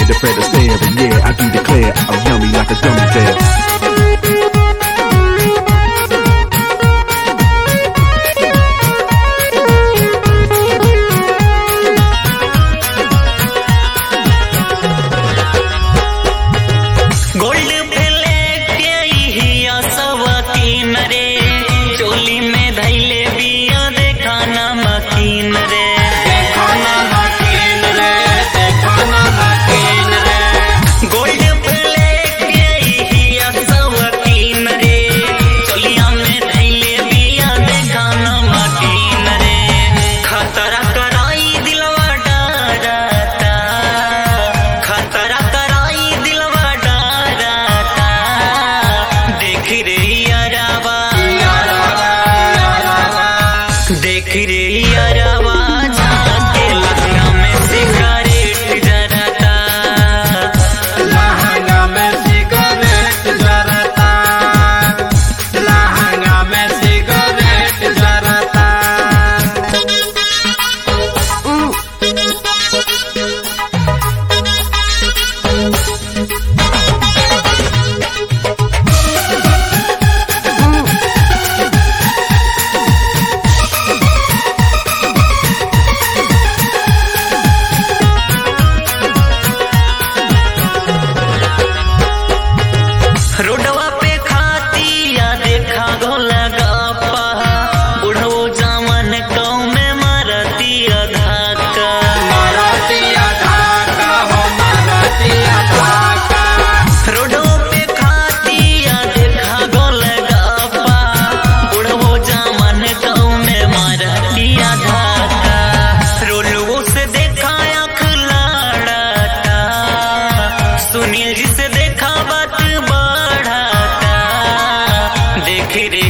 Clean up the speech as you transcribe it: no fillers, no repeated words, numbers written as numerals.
the Fred Astaire, and yeah, I do declare I'm yummy like a gummy bear. देख रे यारवा जाके लहंगा में सिगरेट जराता, लहंगा में सिगरेट जराता, लहंगा में सिगरेट जराता। रोडवा पे खाती या देखा गोला गप्पा, बुढ़ो जवान गाँव में मारती धाका, मारती धाका हो मारती धाका। रोडवा पे खाती या देखा गोला गप्पा, बुढ़ो जवान गाँव में मारती धाका, रोलुओ से देखा आँख लाड़ाता, सुनील जी से देखा बात बढ़ाता, देख रे